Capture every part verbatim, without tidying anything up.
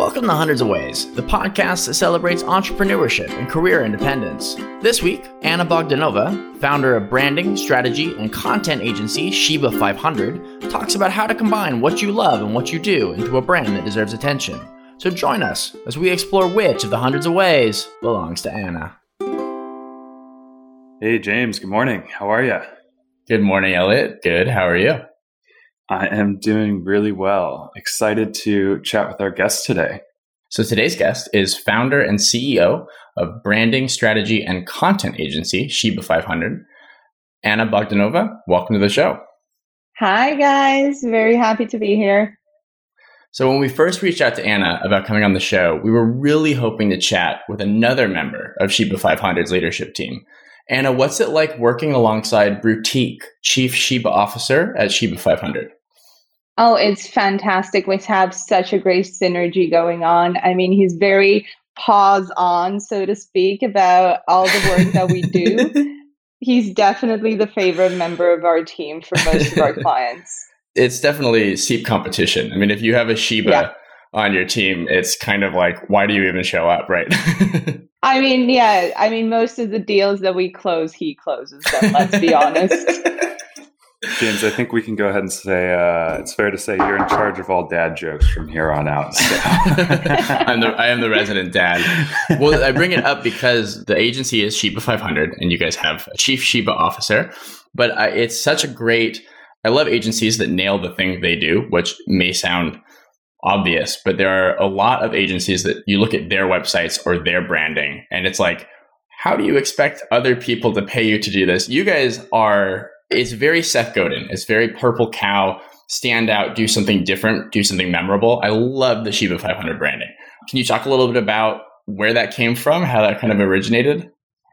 Welcome to Hundreds of Ways, the podcast that celebrates entrepreneurship and career independence. This week, Anna Bogdanova, founder of branding, strategy, and content agency Sheba five hundred, talks about how to combine what you love and what you do into a brand that deserves attention. So join us as we explore which of the hundreds of ways belongs to Anna. Hey, James. Good morning. How are you? Good morning, Elliot. Good. How are you? I am doing really well. Excited to chat with our guest today. So today's guest is founder and C E O of branding, strategy, and content agency Sheba five hundred, Anna Bogdanova. Welcome to the show. Hi, guys. Very happy to be here. So when we first reached out to Anna about coming on the show, we were really hoping to chat with another member of Sheba five hundred's leadership team. Anna, what's it like working alongside Brutique, Chief Sheba Officer at Sheba five hundred? Oh, it's fantastic. We have such a great synergy going on. I mean, he's very paws on, so to speak, about all the work that we do. He's definitely the favorite member of our team for most of our clients. It's definitely steep competition. I mean, if you have a Sheba yeah. on your team, it's kind of like, why do you even show up, right? I mean, yeah. I mean, most of the deals that we close, he closes them, let's be honest. James, I think we can go ahead and say uh, it's fair to say you're in charge of all dad jokes from here on out. So. I'm the, I am the resident dad. Well, I bring it up because the agency is Sheba five hundred, and you guys have a chief Sheba officer. But I, it's such a great. I love agencies that nail the thing they do, which may sound obvious, but there are a lot of agencies that you look at their websites or their branding, and it's like, how do you expect other people to pay you to do this? You guys are. It's very Seth Godin. It's very purple cow, stand out, do something different, do something memorable. I love the Sheba five hundred branding. Can you talk a little bit about where that came from, how that kind of originated?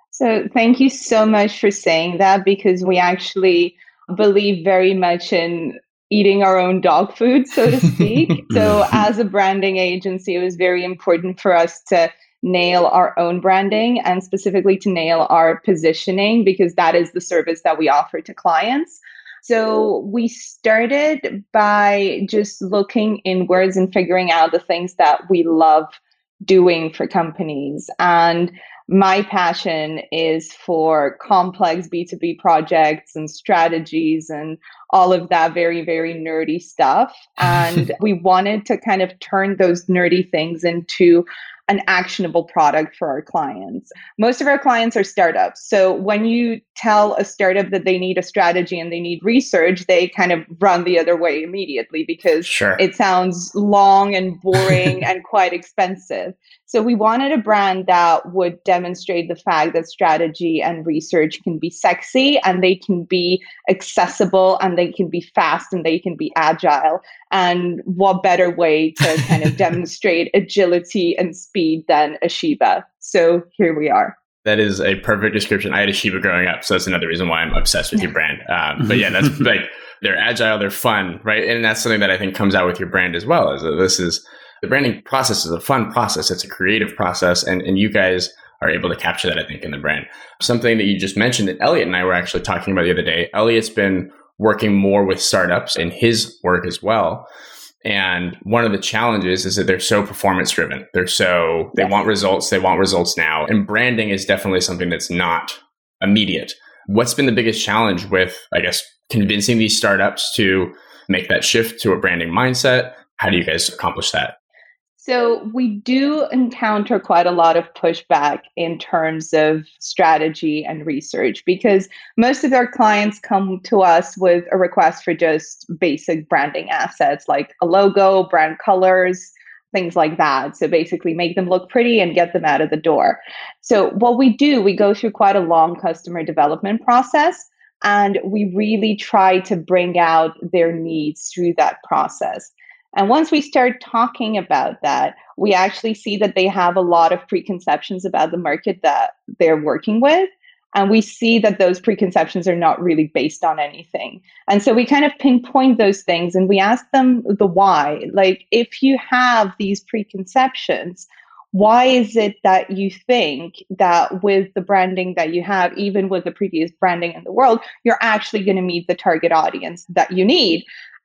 So thank you so much for saying that, because we actually believe very much in eating our own dog food, so to speak. So as a branding agency, it was very important for us to nail our own branding and specifically to nail our positioning, because that is the service that we offer to clients. So we started by just looking inwards and figuring out the things that we love doing for companies. And my passion is for complex B two B projects and strategies and all of that very, very nerdy stuff. And we wanted to kind of turn those nerdy things into an actionable product for our clients. Most of our clients are startups. So when you tell a startup that they need a strategy and they need research, they kind of run the other way immediately because sure. It sounds long and boring and quite expensive. So we wanted a brand that would demonstrate the fact that strategy and research can be sexy and they can be accessible and they can be fast and they can be agile. And what better way to kind of demonstrate agility and speed than a Sheba? So here we are. That is a perfect description. I had a Sheba growing up, so that's another reason why I'm obsessed with your brand. Um, but yeah, that's like, they're agile, they're fun, right? And that's something that I think comes out with your brand as well. Is that this is the branding process is a fun process. It's a creative process, and and you guys are able to capture that, I think, in the brand. Something that you just mentioned that Elliot and I were actually talking about the other day. Elliot's been working more with startups in his work as well. And one of the challenges is that they're so performance driven. They're so, they yes. want results. They want results now. And branding is definitely something that's not immediate. What's been the biggest challenge with, I guess, convincing these startups to make that shift to a branding mindset? How do you guys accomplish that? So we do encounter quite a lot of pushback in terms of strategy and research, because most of our clients come to us with a request for just basic branding assets like a logo, brand colors, things like that. So basically make them look pretty and get them out of the door. So what we do, we go through quite a long customer development process, and we really try to bring out their needs through that process. And once we start talking about that, we actually see that they have a lot of preconceptions about the market that they're working with. And we see that those preconceptions are not really based on anything. And so we kind of pinpoint those things and we ask them the why. Like, if you have these preconceptions, why is it that you think that with the branding that you have, even with the previous branding in the world, you're actually going to meet the target audience that you need?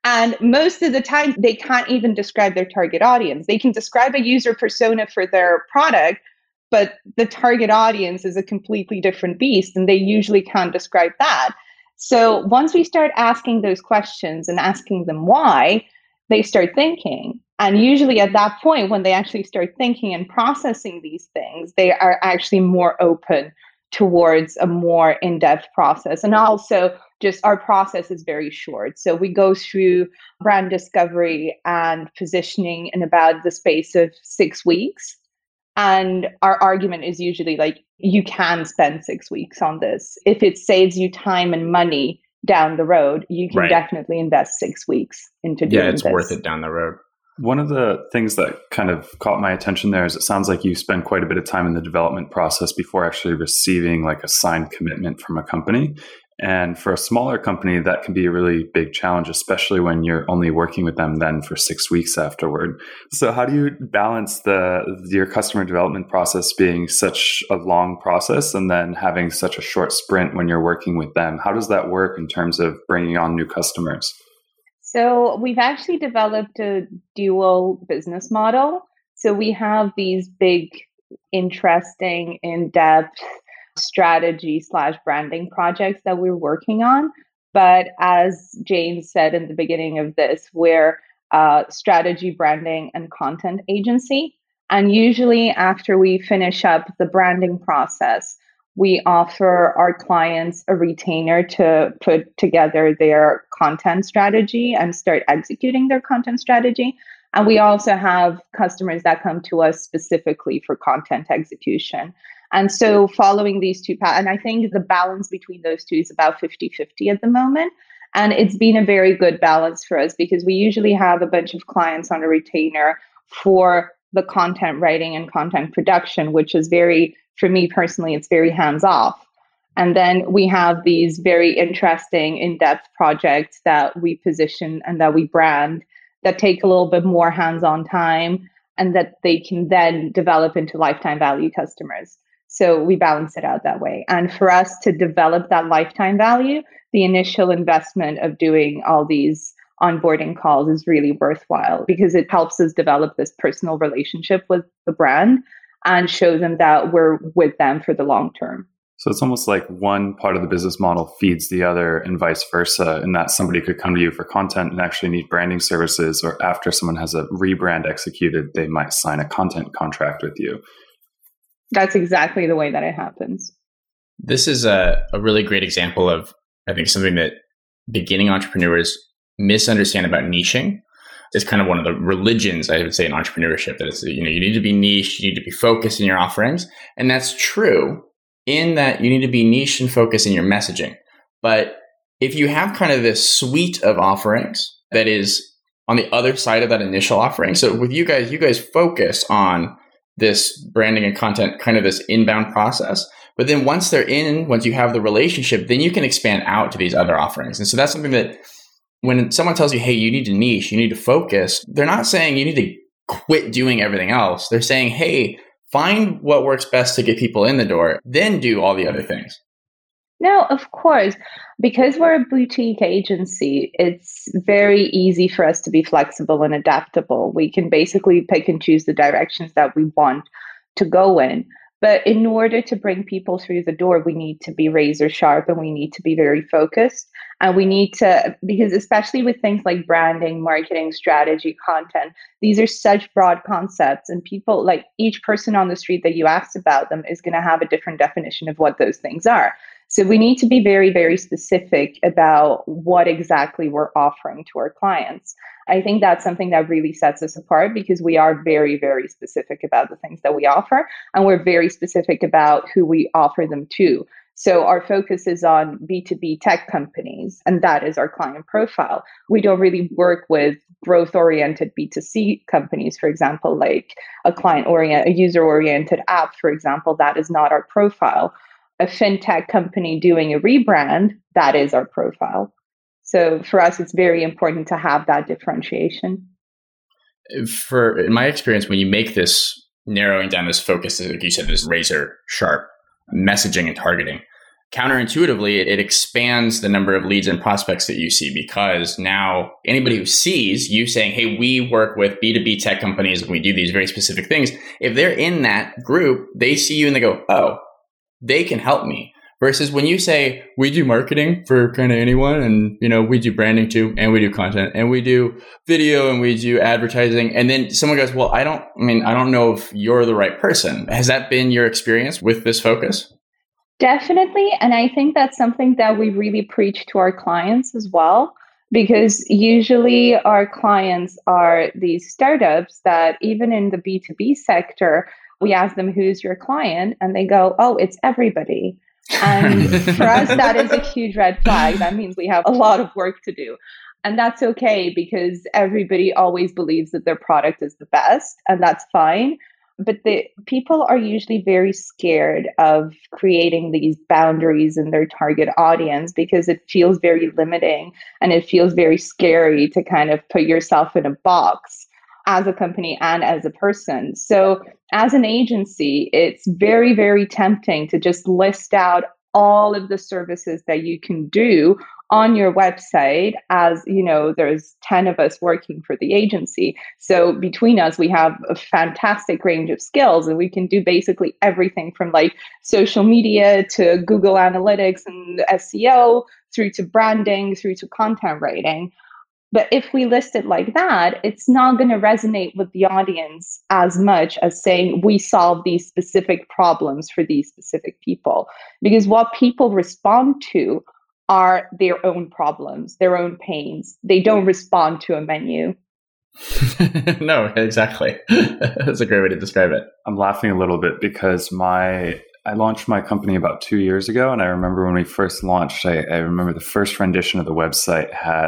And most of the time, they can't even describe their target audience. They can describe a user persona for their product, but the target audience is a completely different beast, and they usually can't describe that. So once we start asking those questions and asking them why, they start thinking. And usually at that point, when they actually start thinking and processing these things, they are actually more open towards a more in-depth process. And also, just our process is very short. So we go through brand discovery and positioning in about the space of six weeks. And our argument is usually like, you can spend six weeks on this. If it saves you time and money down the road, you can right. definitely invest six weeks into doing this. Yeah, it's this. worth it down the road. One of the things that kind of caught my attention there is it sounds like you spend quite a bit of time in the development process before actually receiving like a signed commitment from a company. And for a smaller company, that can be a really big challenge, especially when you're only working with them then for six weeks afterward. So how do you balance the your customer development process being such a long process and then having such a short sprint when you're working with them? How does that work in terms of bringing on new customers? So we've actually developed a dual business model. So we have these big, interesting, in-depth strategy slash branding projects that we're working on. But as James said in the beginning of this, we're a strategy, branding, and content agency. And usually after we finish up the branding process, we offer our clients a retainer to put together their content strategy and start executing their content strategy. And we also have customers that come to us specifically for content execution. And so following these two paths, and I think the balance between those two is about fifty-fifty at the moment. And it's been a very good balance for us because we usually have a bunch of clients on a retainer for the content writing and content production, which is very, for me personally, it's very hands off. And then we have these very interesting in-depth projects that we position and that we brand that take a little bit more hands-on time and that they can then develop into lifetime value customers. So we balance it out that way. And for us to develop that lifetime value, the initial investment of doing all these onboarding calls is really worthwhile because it helps us develop this personal relationship with the brand and show them that we're with them for the long term. So it's almost like one part of the business model feeds the other and vice versa, in that somebody could come to you for content and actually need branding services, or after someone has a rebrand executed, they might sign a content contract with you. That's exactly the way that it happens. This is a, a really great example of, I think, something that beginning entrepreneurs misunderstand about niching. It's kind of one of the religions, I would say, in entrepreneurship, that it's, you know, you need to be niche, you need to be focused in your offerings. And that's true in that you need to be niche and focused in your messaging. But if you have kind of this suite of offerings that is on the other side of that initial offering, so with you guys, you guys focus on this branding and content, kind of this inbound process. But then once they're in, once you have the relationship, then you can expand out to these other offerings. And so that's something that when someone tells you, hey, you need to niche, you need to focus, they're not saying you need to quit doing everything else. They're saying, hey, find what works best to get people in the door, then do all the other things. No, of course. Because we're a boutique agency, it's very easy for us to be flexible and adaptable. We can basically pick and choose the directions that we want to go in. But in order to bring people through the door, we need to be razor sharp and we need to be very focused. And we need to, because especially with things like branding, marketing, strategy, content, these are such broad concepts. And people, like each person on the street that you asked about them is going to have a different definition of what those things are. So we need to be very, very specific about what exactly we're offering to our clients. I think that's something that really sets us apart because we are very, very specific about the things that we offer, and we're very specific about who we offer them to. So our focus is on B two B tech companies, and that is our client profile. We don't really work with growth-oriented B two C companies, for example, like a client-oriented, a user-oriented app, for example. That is not our profile. A fintech company doing a rebrand, that is our profile. So for us, it's very important to have that differentiation. For in my experience, when you make this narrowing down this focus, like you said, this razor sharp messaging and targeting, counterintuitively, it, it expands the number of leads and prospects that you see, because now anybody who sees you saying, hey, we work with B two B tech companies and we do these very specific things, if they're in that group, they see you and they go, oh, they can help me. Versus when you say, we do marketing for kind of anyone, and, you know, we do branding too, and we do content, and we do video, and we do advertising. And then someone goes, well, I don't, I mean, I don't know if you're the right person. Has that been your experience with this focus? Definitely. And I think that's something that we really preach to our clients as well, because usually our clients are these startups that even in the B two B sector, we ask them, who's your client? And they go, oh, it's everybody. And for us, that is a huge red flag. That means we have a lot of work to do. And that's okay, because everybody always believes that their product is the best, and that's fine. But the people are usually very scared of creating these boundaries in their target audience, because it feels very limiting and it feels very scary to kind of put yourself in a box as a company and as a person. So as an agency, it's very, very tempting to just list out all of the services that you can do on your website. As you know, there's ten of us working for the agency. So between us, we have a fantastic range of skills, and we can do basically everything from like social media to Google Analytics and S E O, through to branding, through to content writing. But if we list it like that, it's not going to resonate with the audience as much as saying we solve these specific problems for these specific people. Because what people respond to are their own problems, their own pains. They don't respond to a menu. No, exactly. That's a great way to describe it. I'm laughing a little bit because my I launched my company about two years ago. And I remember when we first launched, I, I remember the first rendition of the website had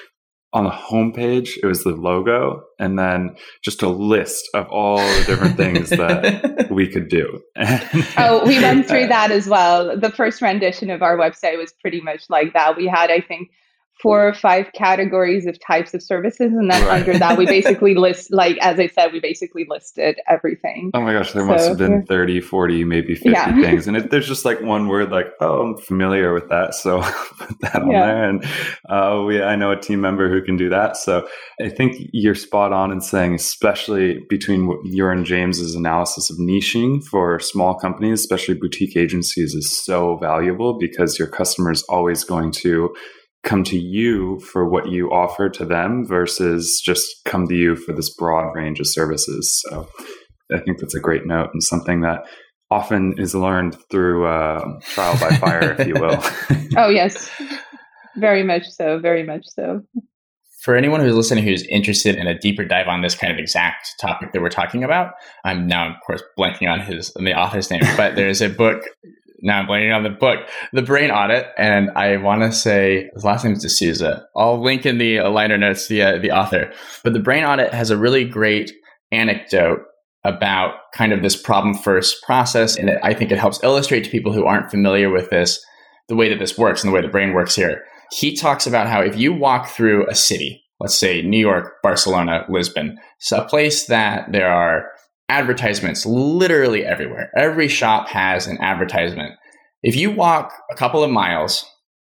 on the homepage, it was the logo, and then just a list of all the different things that we could do. Oh, we went through that as well. The first rendition of our website was pretty much like that. We had, I think, four or five categories of types of services. And then right. under that, we basically list, like, as I said, we basically listed everything. Oh my gosh, there so, must have been yeah. thirty, forty, maybe fifty yeah. things. And it, there's just like one word like, oh, I'm familiar with that. So put that on yeah. there. And uh, we, I know a team member who can do that. So I think you're spot on in saying, especially between your and James's analysis of niching for small companies, especially boutique agencies, is so valuable, because your customer is always going to come to you for what you offer to them versus just come to you for this broad range of services. So I think that's a great note, and something that often is learned through uh, trial by fire, if you will. Oh, yes. Very much so. Very much so. For anyone who's listening who's interested in a deeper dive on this kind of exact topic that we're talking about, I'm now, of course, blanking on his on the author's name, but there's a book. Now I'm blanking on the book, The Brain Audit, and I want to say his last name is D'Souza. I'll link in the uh, liner notes the uh, the author. But The Brain Audit has a really great anecdote about kind of this problem first process, and it, I think it helps illustrate to people who aren't familiar with this the way that this works and the way the brain works here. He talks about how if you walk through a city, let's say New York, Barcelona, Lisbon, so a place that there are advertisements literally everywhere. Every shop has an advertisement. If you walk a couple of miles,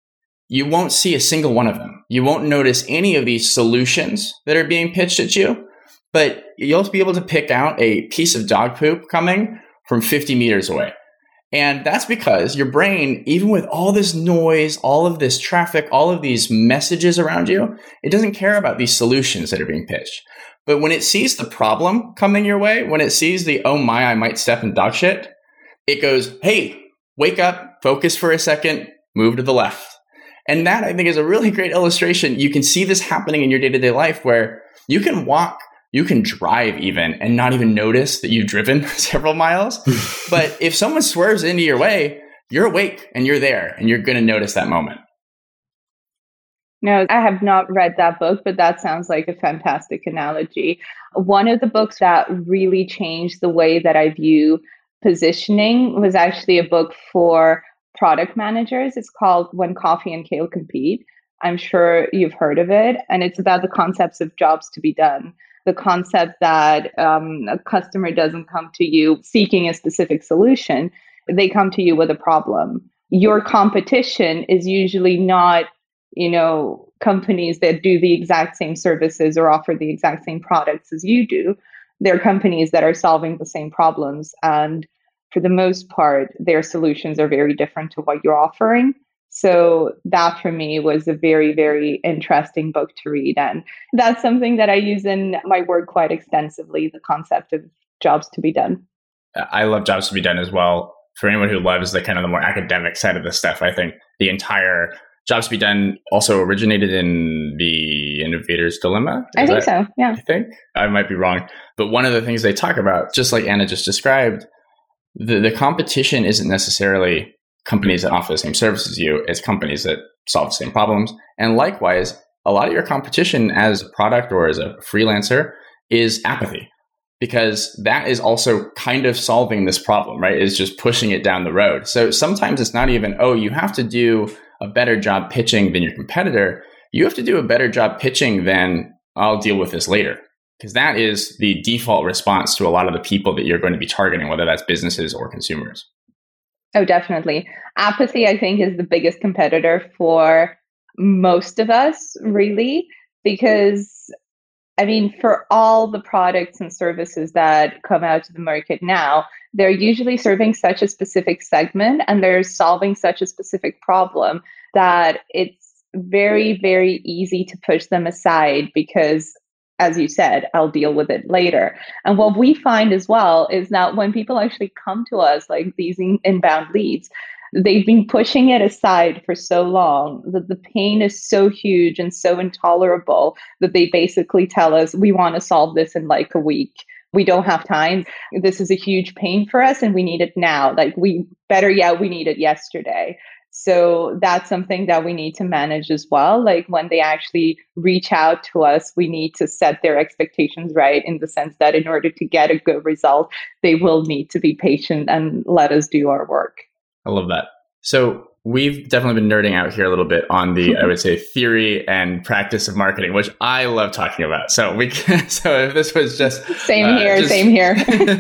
you won't see a single one of them. You won't notice any of these solutions that are being pitched at you, but you'll be able to pick out a piece of dog poop coming from fifty meters away. And that's because your brain, even with all this noise, all of this traffic, all of these messages around you, it doesn't care about these solutions that are being pitched. But when it sees the problem coming your way, when it sees the, oh my, I might step in dog shit, it goes, hey, wake up, focus for a second, move to the left. And that, I think, is a really great illustration. You can see this happening in your day-to-day life, where you can walk, you can drive even, and not even notice that you've driven several miles. But if someone swerves into your way, you're awake and you're there, and you're going to notice that moment. No, I have not read that book, but that sounds like a fantastic analogy. One of the books that really changed the way that I view positioning was actually a book for product managers. It's called When Coffee and Kale Compete. I'm sure you've heard of it. And it's about the concepts of jobs to be done. The concept that um, a customer doesn't come to you seeking a specific solution. They come to you with a problem. your competition is usually not, you know, companies that do the exact same services or offer the exact same products as you do. They're companies that are solving the same problems. And for the most part, their solutions are very different to what you're offering. So that for me was a very, very interesting book to read. And that's something that I use in my work quite extensively, the concept of jobs to be done. I love jobs to be done as well. For anyone who loves the kind of the more academic side of this stuff, I think the entire jobs to be done also originated in the Innovator's Dilemma. I think so, yeah. I think. I might be wrong. But one of the things they talk about, just like Anna just described, the, the competition isn't necessarily companies that offer the same services as you, it's companies that solve the same problems. And likewise, a lot of your competition as a product or as a freelancer is apathy, because that is also kind of solving this problem, right? It's just pushing it down the road. So sometimes it's not even, oh, you have to do a better job pitching than your competitor. You have to do a better job pitching than I'll deal with this later. Because that is the default response to a lot of the people that you're going to be targeting, whether that's businesses or consumers. Oh, definitely. Apathy, I think, is the biggest competitor for most of us, really, because, I mean, for all the products and services that come out to the market now, they're usually serving such a specific segment and they're solving such a specific problem that it's very, very easy to push them aside because, as you said, I'll deal with it later. And what we find as well is that when people actually come to us, like these in- inbound leads, they've been pushing it aside for so long that the pain is so huge and so intolerable that they basically tell us, we want to solve this in like a week. We don't have time. This is a huge pain for us and we need it now. Like we better, yeah, we need it yesterday. So that's something that we need to manage as well. Like when they actually reach out to us, we need to set their expectations right in the sense that in order to get a good result, they will need to be patient and let us do our work. I love that. So we've definitely been nerding out here a little bit on the, I would say, theory and practice of marketing, which I love talking about. So we can, so if this was just same uh, here, just, same here.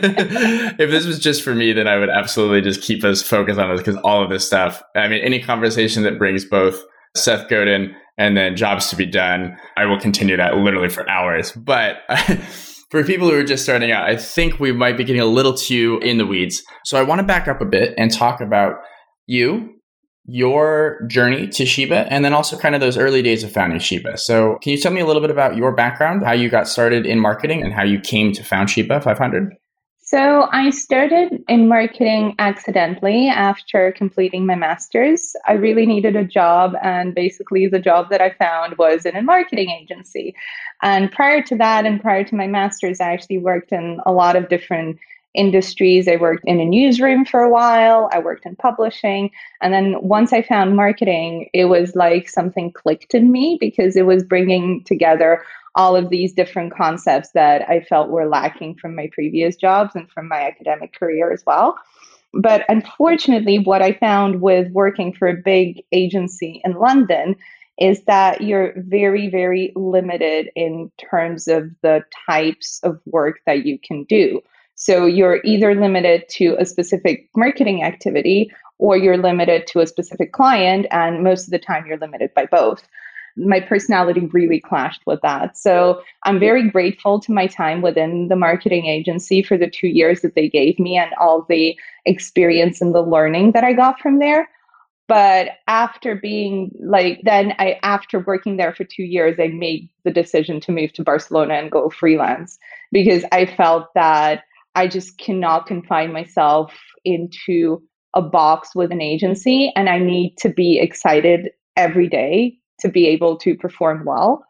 If this was just for me, then I would absolutely just keep us focused on this because all of this stuff. I mean, any conversation that brings both Seth Godin and then jobs to be done, I will continue that literally for hours. But for people who are just starting out, I think we might be getting a little too in the weeds. So I want to back up a bit and talk about you, your journey to Sheba, and then also kind of those early days of founding Sheba. So can you tell me a little bit about your background, how you got started in marketing and how you came to found Sheba five hundred? So I started in marketing accidentally after completing my master's. I really needed a job, and basically the job that I found was in a marketing agency. And prior to that, and prior to my master's, I actually worked in a lot of different industries. I worked in a newsroom for a while. I worked in publishing. And then once I found marketing, it was like something clicked in me because it was bringing together all of these different concepts that I felt were lacking from my previous jobs and from my academic career as well. But unfortunately, what I found with working for a big agency in London is that you're very, very limited in terms of the types of work that you can do. So you're either limited to a specific marketing activity or you're limited to a specific client. And most of the time you're limited by both. My personality really clashed with that. So I'm very grateful to my time within the marketing agency for the two years that they gave me and all the experience and the learning that I got from there. But after being like, then I, after working there for two years, I made the decision to move to Barcelona and go freelance because I felt that I just cannot confine myself into a box with an agency, and I need to be excited every day to be able to perform well.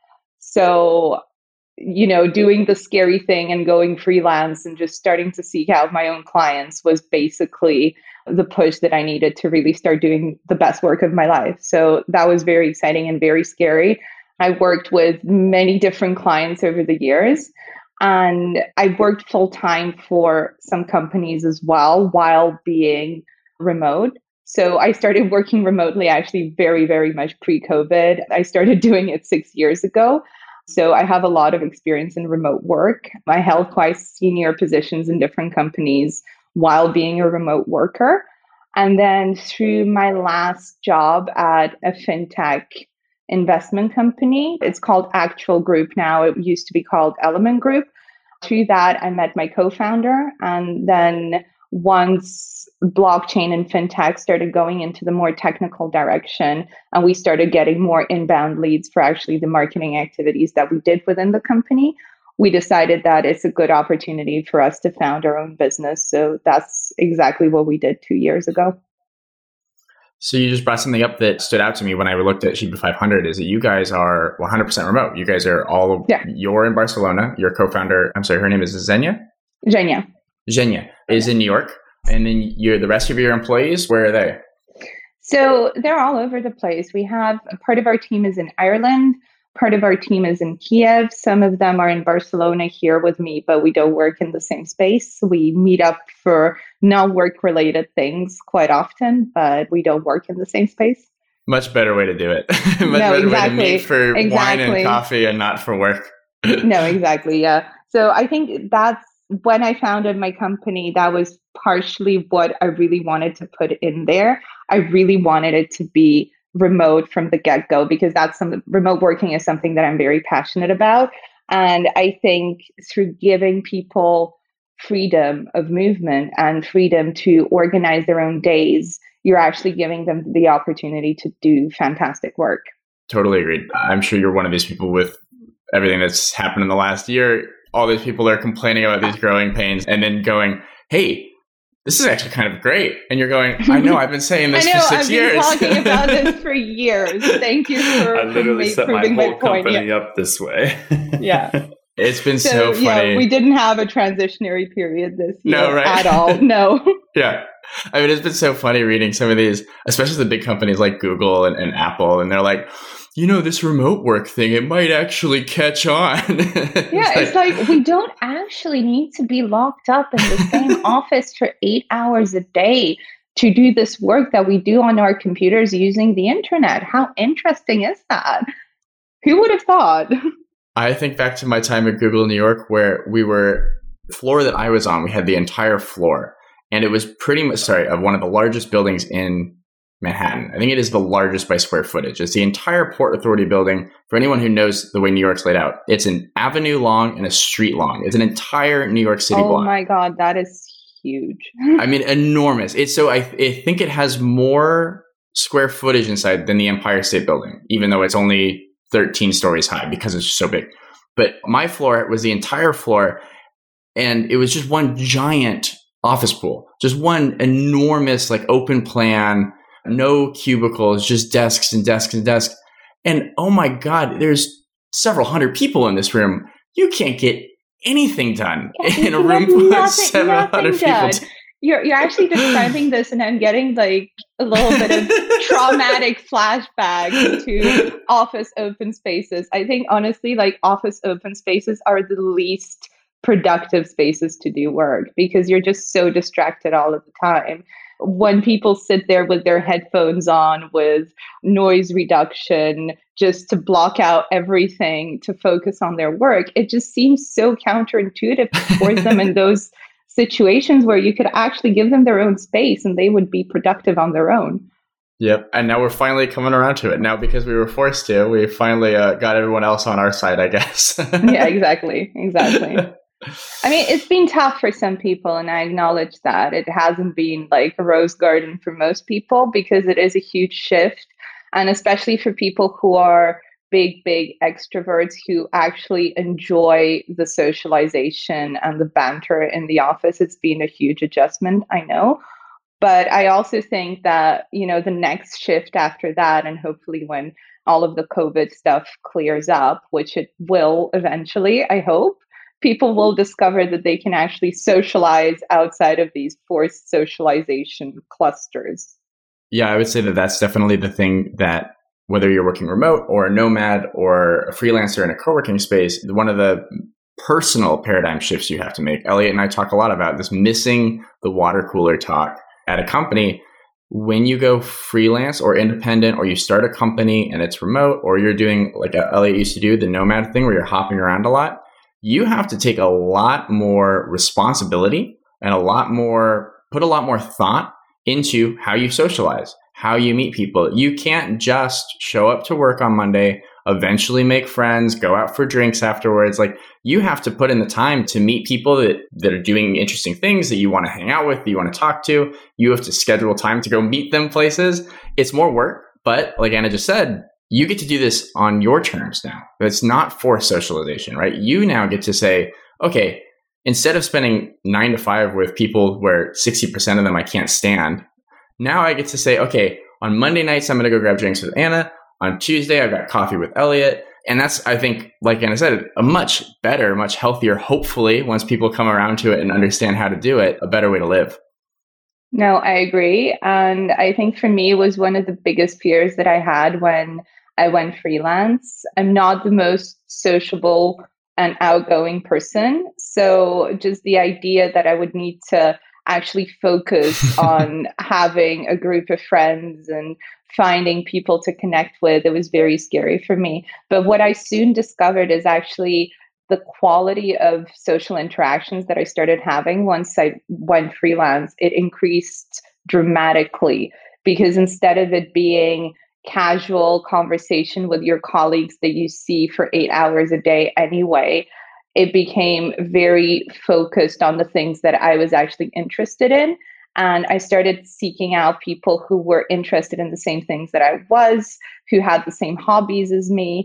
So, you know, doing the scary thing and going freelance and just starting to seek out my own clients was basically the push that I needed to really start doing the best work of my life. So that was very exciting and very scary. I worked with many different clients over the years. And I worked full time for some companies as well while being remote. So I started working remotely actually very, very much pre-COVID. I started doing it six years ago. So I have a lot of experience in remote work. I held quite senior positions in different companies while being a remote worker. And then through my last job at a fintech investment company, it's called Actual Group now. It used to be called Element Group. Through that, I met my co-founder. And then once blockchain and fintech started going into the more technical direction, and we started getting more inbound leads for actually the marketing activities that we did within the company, we decided that it's a good opportunity for us to found our own business. So that's exactly what we did two years ago. So you just brought something up that stood out to me when I looked at Shiba five hundred is that you guys are one hundred percent remote. You guys are all, yeah. You're in Barcelona. Your co-founder, I'm sorry, her name is Xenia? Xenia. Xenia is in New York. And then you're, the rest of your employees, where are they? So they're all over the place. We have, part of our team is in Ireland. Part of our team is in Kiev. Some of them are in Barcelona here with me, but we don't work in the same space. We meet up for non-work related things quite often, but we don't work in the same space. Much better way to do it. Much no, better exactly. way to meet for exactly. wine and coffee and not for work. No, exactly. Yeah. So I think that's when I founded my company, that was partially what I really wanted to put in there. I really wanted it to be remote from the get-go, because that's some remote working is something that I'm very passionate about. And I think through giving people freedom of movement and freedom to organize their own days, you're actually giving them the opportunity to do fantastic work. Totally agreed. I'm sure you're one of these people with everything that's happened in the last year. All these people are complaining about these growing pains and then going, hey, this is actually kind of great. And you're going, I know, I've been saying this I know, for six I've years. I've been talking about this for years. Thank you for I literally set my whole my company yeah. up this way. Yeah. It's been so, so funny. Yeah, we didn't have a transitionary period this year no, right? at all. No. Yeah. I mean, it's been so funny reading some of these, especially the big companies like Google and, and Apple, and they're like, you know, this remote work thing, it might actually catch on. it's yeah, it's like, like we don't actually need to be locked up in the same office for eight hours a day to do this work that we do on our computers using the internet. How interesting is that? Who would have thought? I think back to my time at Google New York, where we were, the floor that I was on, we had the entire floor. And it was pretty much, sorry, of one of the largest buildings in Manhattan. I think it is the largest by square footage. It's the entire Port Authority building. For anyone who knows the way New York's laid out, it's an avenue long and a street long. It's an entire New York City oh block. Oh my God, that is huge. I mean, enormous. It's so I, I think it has more square footage inside than the Empire State Building, even though it's only thirteen stories high because it's just so big. But my floor was the entire floor, and it was just one giant office pool, just one enormous, like, open plan, no cubicles, just desks and desks and desks. And oh my God, there's several hundred people in this room. You can't get anything done yeah, in a room full of seven hundred people. You're you're actually describing this, and I'm getting like a little bit of traumatic flashbacks to office open spaces. I think honestly, like, office open spaces are the least productive spaces to do work, because you're just so distracted all of the time. When people sit there with their headphones on with noise reduction just to block out everything to focus on their work, it just seems so counterintuitive to force them in those situations where you could actually give them their own space and they would be productive on their own. Yep. And now we're finally coming around to it. Now, because we were forced to, we finally uh, got everyone else on our side, I guess. Yeah, exactly. Exactly. I mean, it's been tough for some people, and I acknowledge that. It hasn't been like a rose garden for most people, because it is a huge shift. And especially for people who are big, big extroverts who actually enjoy the socialization and the banter in the office, it's been a huge adjustment, I know. But I also think that, you know, the next shift after that, and hopefully when all of the COVID stuff clears up, which it will eventually, I hope, people will discover that they can actually socialize outside of these forced socialization clusters. Yeah, I would say that that's definitely the thing that, whether you're working remote or a nomad or a freelancer in a co-working space, one of the personal paradigm shifts you have to make. Elliot and I talk a lot about this missing the water cooler talk at a company. When you go freelance or independent, or you start a company and it's remote, or you're doing like Elliot used to do, the nomad thing where you're hopping around a lot, you have to take a lot more responsibility and a lot more, put a lot more thought into how you socialize, how you meet people. You can't just show up to work on Monday, eventually make friends, go out for drinks afterwards. Like, you have to put in the time to meet people that, that are doing interesting things that you want to hang out with, that you want to talk to. You have to schedule time to go meet them places. It's more work, but like Anna just said, you get to do this on your terms now. It's not forced socialization, right? You now get to say, okay, instead of spending nine to five with people where sixty percent of them I can't stand, now I get to say, okay, on Monday nights, I'm going to go grab drinks with Anna. On Tuesday, I've got coffee with Elliot. And that's, I think, like Anna said, a much better, much healthier, hopefully, once people come around to it and understand how to do it, a better way to live. No, I agree. And I think for me, it was one of the biggest fears that I had when I went freelance. I'm not the most sociable and outgoing person. So just the idea that I would need to actually focus on having a group of friends and finding people to connect with, it was very scary for me. But what I soon discovered is actually the quality of social interactions that I started having once I went freelance, it increased dramatically, because instead of it being casual conversation with your colleagues that you see for eight hours a day anyway, it became very focused on the things that I was actually interested in. And I started seeking out people who were interested in the same things that I was, who had the same hobbies as me,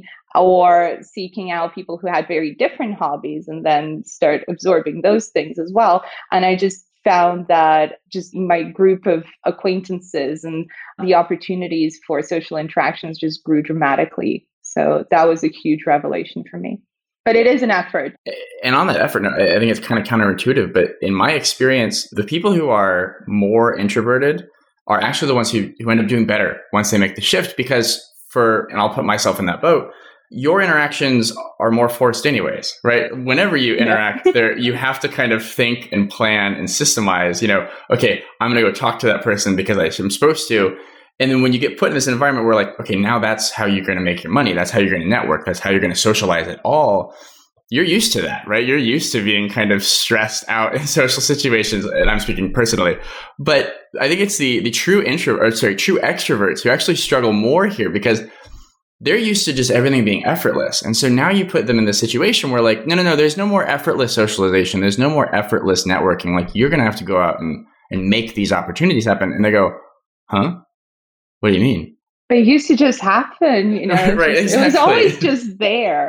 or seeking out people who had very different hobbies and then start absorbing those things as well. And I just found that just my group of acquaintances and the opportunities for social interactions just grew dramatically. So that was a huge revelation for me. But it is an effort. And on that effort, I think it's kind of counterintuitive, but in my experience, the people who are more introverted are actually the ones who, who end up doing better once they make the shift, because for, and I'll put myself in that boat, your interactions are more forced anyways, right? Whenever you interact, yeah. there you have to kind of think and plan and systemize, you know, okay, I'm going to go talk to that person because I'm supposed to. And then when you get put in this environment where like, okay, now that's how you're going to make your money. That's how you're going to network. That's how you're going to socialize at all. You're used to that, right? You're used to being kind of stressed out in social situations. And I'm speaking personally, but I think it's the, the true intro or sorry, true extroverts who actually struggle more here, because they're used to just everything being effortless. And so now you put them in this situation where like, no, no, no, there's no more effortless socialization. There's no more effortless networking. Like, you're going to have to go out and, and make these opportunities happen. And they go, huh? What do you mean? But it used to just happen, you know. Right, just, exactly. It was always just there.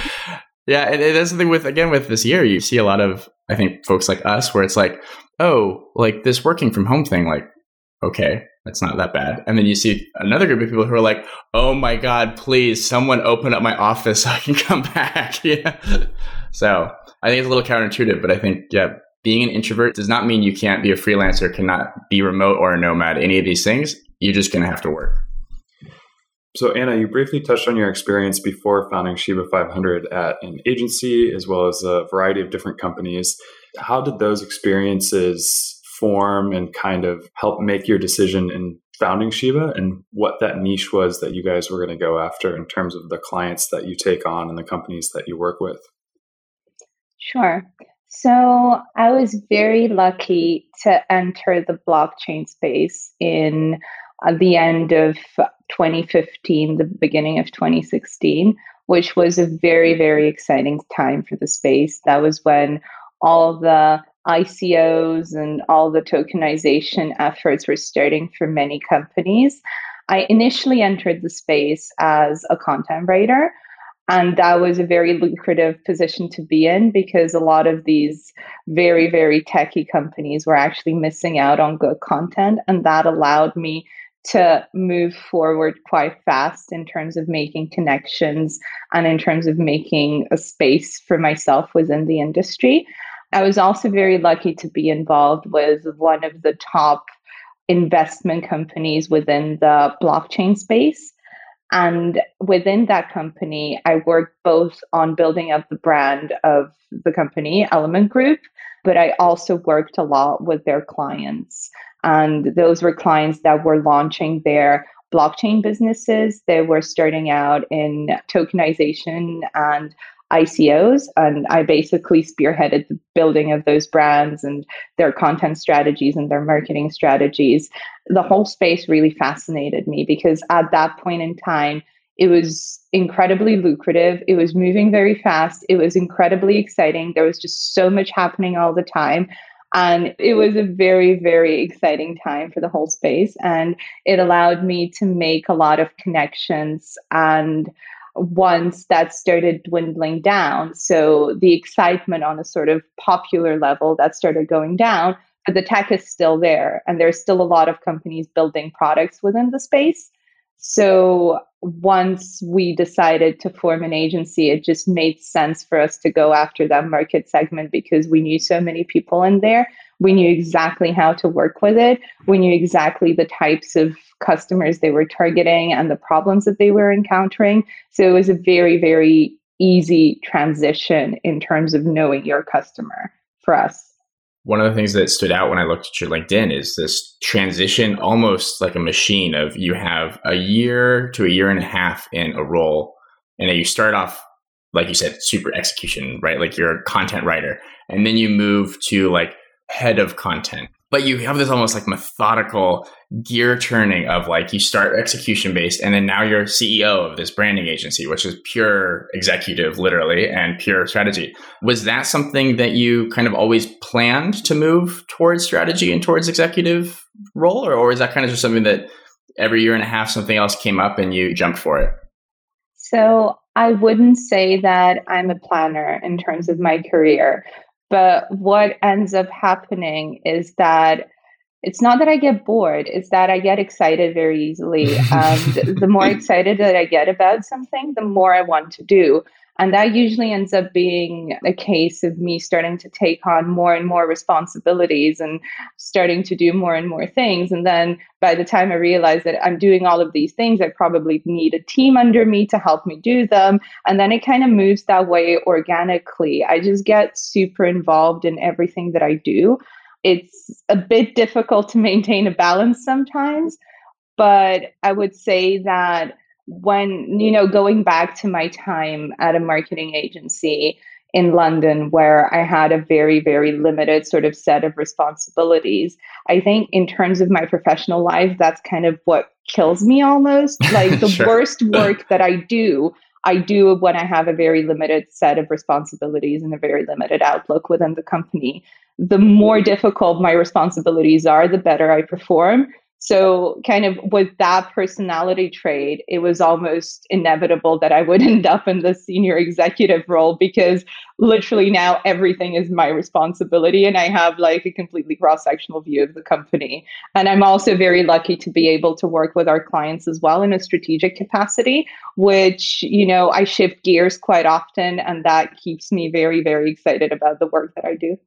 Yeah, and that's the thing with, again, with this year, you see a lot of, I think, folks like us where it's like, oh, like this working from home thing, like, okay, that's not that bad. And then you see another group of people who are like, oh my God, please, someone open up my office so I can come back. Yeah. So I think it's a little counterintuitive, but I think, yeah, being an introvert does not mean you can't be a freelancer, cannot be remote or a nomad, any of these things. You're just going to have to work. So Anna, you briefly touched on your experience before founding Shiba five hundred at an agency as well as a variety of different companies. How did those experiences form and kind of help make your decision in founding Shiba, and what that niche was that you guys were going to go after in terms of the clients that you take on and the companies that you work with? Sure. So I was very lucky to enter the blockchain space in uh, the end of twenty fifteen, the beginning of twenty sixteen, which was a very, very exciting time for the space. That was when all the I C Os and all the tokenization efforts were starting for many companies. I initially entered the space as a content writer. And that was a very lucrative position to be in, because a lot of these very, very techie companies were actually missing out on good content. And that allowed me to move forward quite fast in terms of making connections and in terms of making a space for myself within the industry. I was also very lucky to be involved with one of the top investment companies within the blockchain space. And within that company, I worked both on building up the brand of the company, Element Group, but I also worked a lot with their clients. And those were clients that were launching their blockchain businesses. They were starting out in tokenization and I C Os. And I basically spearheaded the building of those brands and their content strategies and their marketing strategies. The whole space really fascinated me because at that point in time, it was incredibly lucrative. It was moving very fast. It was incredibly exciting. There was just so much happening all the time. And it was a very, very exciting time for the whole space. And it allowed me to make a lot of connections. And once that started dwindling down, so the excitement on a sort of popular level, that started going down, but the tech is still there. And there's still a lot of companies building products within the space. So once we decided to form an agency, it just made sense for us to go after that market segment because we knew so many people in there. We knew exactly how to work with it. We knew exactly the types of customers they were targeting and the problems that they were encountering. So it was a very, very easy transition in terms of knowing your customer for us. One of the things that stood out when I looked at your LinkedIn is this transition, almost like a machine of you have a year to a year and a half in a role. And then you start off, like you said, super execution, right? Like you're a content writer. And then you move to like head of content. But you have this almost like methodical gear turning of like you start execution based and then now you're C E O of this branding agency, which is pure executive, literally, and pure strategy. Was that something that you kind of always planned to move towards strategy and towards executive role? Or, or is that kind of just something that every year and a half something else came up and you jumped for it? So I wouldn't say that I'm a planner in terms of my career. But what ends up happening is that it's not that I get bored, it's that I get excited very easily. And the more excited that I get about something, the more I want to do. And that usually ends up being a case of me starting to take on more and more responsibilities and starting to do more and more things. And then by the time I realize that I'm doing all of these things, I probably need a team under me to help me do them. And then it kind of moves that way organically. I just get super involved in everything that I do. It's a bit difficult to maintain a balance sometimes, but I would say that when, you know, going back to my time at a marketing agency in London, where I had a very, very limited sort of set of responsibilities, I think in terms of my professional life, that's kind of what kills me almost. Like the sure. worst work that I do, I do when I have a very limited set of responsibilities and a very limited outlook within the company. The more difficult my responsibilities are, the better I perform. So kind of with that personality trait, it was almost inevitable that I would end up in the senior executive role because literally now everything is my responsibility and I have like a completely cross-sectional view of the company. And I'm also very lucky to be able to work with our clients as well in a strategic capacity, which, you know, I shift gears quite often and that keeps me very, very excited about the work that I do.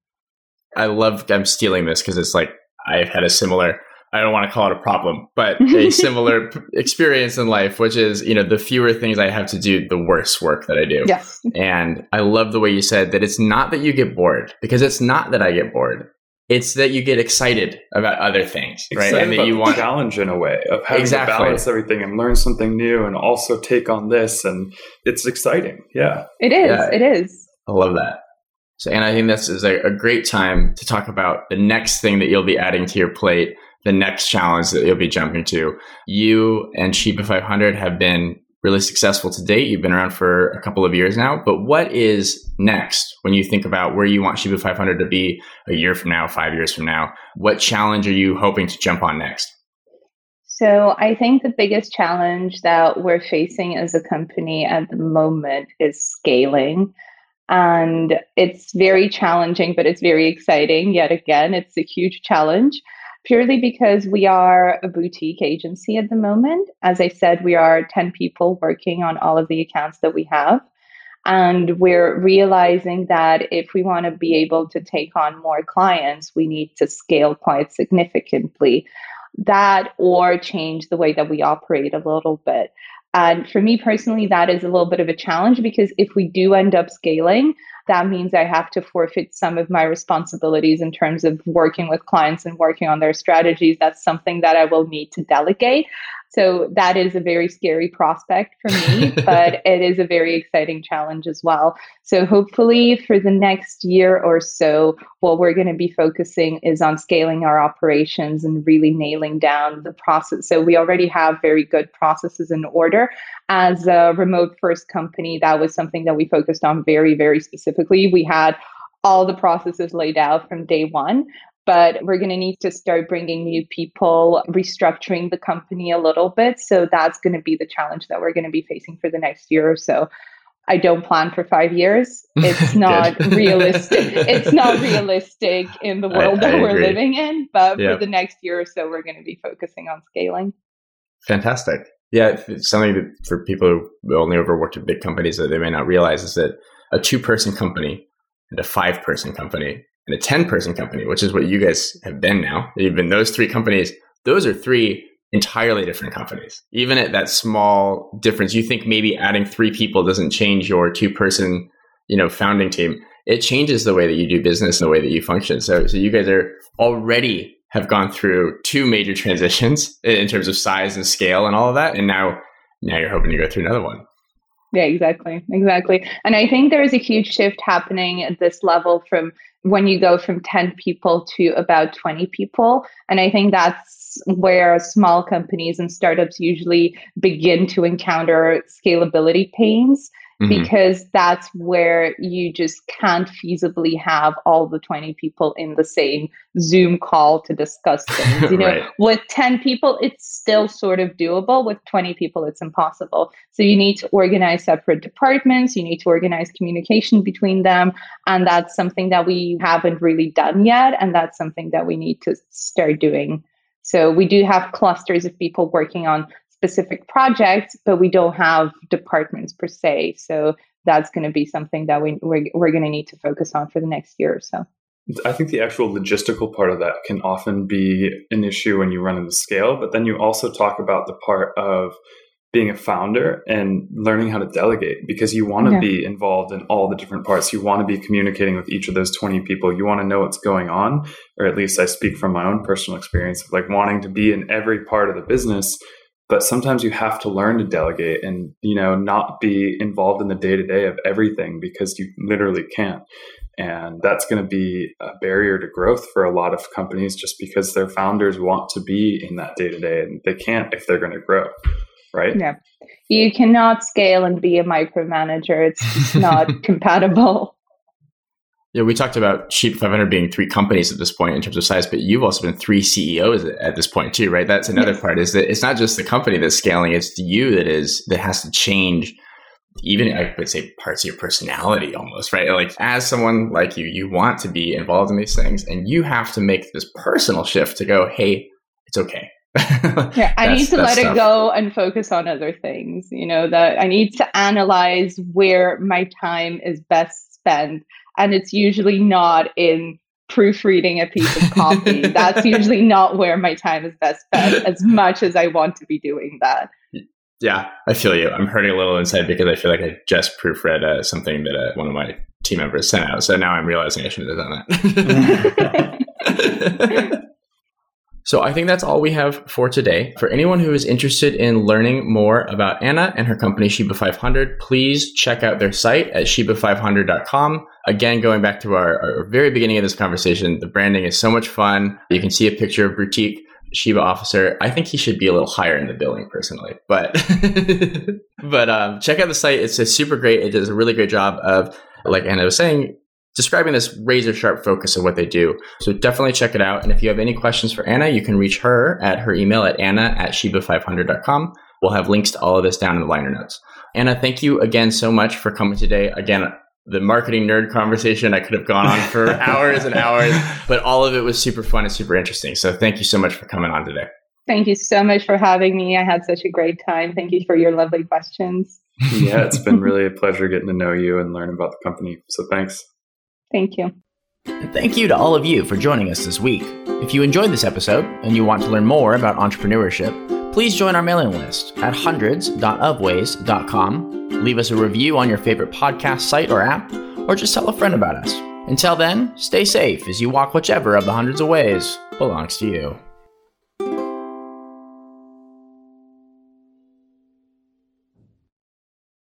I love, I'm stealing this because it's like, I've had a similar, I don't want to call it a problem, but a similar experience in life, which is, you know, the fewer things I have to do, the worse work that I do. Yes. And I love the way you said that it's not that you get bored, because it's not that I get bored. It's that you get excited about other things, right? Excited and that about you the want challenge in a way of having exactly. to balance everything and learn something new and also take on this. And it's exciting. Yeah. It is. Yeah. It is. I love that. So, and I think this is a, a great time to talk about the next thing that you'll be adding to your plate, the next challenge that you'll be jumping to. You and Sheba five hundred have been really successful to date. You've been around for a couple of years now, but what is next when you think about where you want Sheba five hundred to be a year from now, five years from now? What challenge are you hoping to jump on next? So I think the biggest challenge that we're facing as a company at the moment is scaling. And it's very challenging, but it's very exciting. Yet again, it's a huge challenge, purely because we are a boutique agency at the moment. As I said, we are ten people working on all of the accounts that we have. And we're realizing that if we want to be able to take on more clients, we need to scale quite significantly. That or change the way that we operate a little bit. And for me personally, that is a little bit of a challenge because if we do end up scaling, that means I have to forfeit some of my responsibilities in terms of working with clients and working on their strategies. That's something that I will need to delegate. So that is a very scary prospect for me, but it is a very exciting challenge as well. So hopefully for the next year or so, what we're going to be focusing is on scaling our operations and really nailing down the process. So we already have very good processes in order. As a remote first company, that was something that we focused on very, very specifically. We had all the processes laid out from day one. But we're going to need to start bringing new people, restructuring the company a little bit. So that's going to be the challenge that we're going to be facing for the next year or so. I don't plan for five years. It's not realistic. It's not realistic in the world I, I that we're agree. living in. But yeah. for the next year or so, we're going to be focusing on scaling. Fantastic. Yeah, it's something that for people who only ever worked at big companies that they may not realize is that a two-person company and a five-person company and a ten-person company, which is what you guys have been now. You've been those three companies. Those are three entirely different companies. Even at that small difference, you think maybe adding three people doesn't change your two-person, you know, founding team. It changes the way that you do business and the way that you function. So, so you guys are already have gone through two major transitions in terms of size and scale and all of that, and now, now you're hoping to go through another one. Yeah, exactly, exactly. And I think there is a huge shift happening at this level from when you go from ten people to about twenty people. And I think that's where small companies and startups usually begin to encounter scalability pains, mm-hmm. because that's where you just can't feasibly have all the twenty people in the same Zoom call to discuss things. You know, right. With ten people, it's still sort of doable. With twenty people, it's impossible. So you need to organize separate departments. You need to organize communication between them. And that's something that we haven't really done yet. And that's something that we need to start doing. So we do have clusters of people working on specific projects, but we don't have departments per se. So that's going to be something that we, we're, we're going to need to focus on for the next year or so. I think the actual logistical part of that can often be an issue when you run into scale, but then you also talk about the part of being a founder and learning how to delegate, because you want to yeah. be involved in all the different parts. You want to be communicating with each of those twenty people. You want to know what's going on, or at least I speak from my own personal experience of like wanting to be in every part of the business. But sometimes you have to learn to delegate and, you know, not be involved in the day-to-day of everything, because you literally can't. And that's going to be a barrier to growth for a lot of companies, just because their founders want to be in that day-to-day and they can't if they're going to grow. Right? Yeah. You cannot scale and be a micromanager. It's just not compatible. Yeah, we talked about Sheeba five hundred being three companies at this point in terms of size, but you've also been three C E Os at this point too, right? That's another yes. part, is that it's not just the company that's scaling, it's you that is that has to change even, I would say, parts of your personality almost, right? Like as someone like you, you want to be involved in these things, and you have to make this personal shift to go, hey, it's okay. Yeah, I need to let tough. it go and focus on other things. You know, that I need to analyze where my time is best spent. And it's usually not in proofreading a piece of copy. That's usually not where my time is best spent, as much as I want to be doing that. Yeah, I feel you. I'm hurting a little inside because I feel like I just proofread uh, something that uh, one of my team members sent out. So now I'm realizing I should have done that. So I think that's all we have for today. For anyone who is interested in learning more about Anna and her company Sheeba five hundred, please check out their site at sheeba five hundred dot com. Again, going back to our, our very beginning of this conversation, the branding is so much fun. You can see a picture of Boutique Sheeba Officer. I think he should be a little higher in the billing personally, but but um, check out the site. It's, it's super great. It does a really great job of, like Anna was saying, describing this razor sharp focus of what they do. So definitely check it out. And if you have any questions for Anna, you can reach her at her email at anna at sheeba five hundred dot com. We'll have links to all of this down in the liner notes. Anna, thank you again so much for coming today. Again, the marketing nerd conversation, I could have gone on for hours and hours, but all of it was super fun and super interesting. So thank you so much for coming on today. Thank you so much for having me. I had such a great time. Thank you for your lovely questions. Yeah, it's been really a pleasure getting to know you and learn about the company. So thanks. Thank you. And thank you to all of you for joining us this week. If you enjoyed this episode and you want to learn more about entrepreneurship, please join our mailing list at hundreds dot of ways dot com. Leave us a review on your favorite podcast site or app, or just tell a friend about us. Until then, stay safe as you walk whichever of the hundreds of ways belongs to you.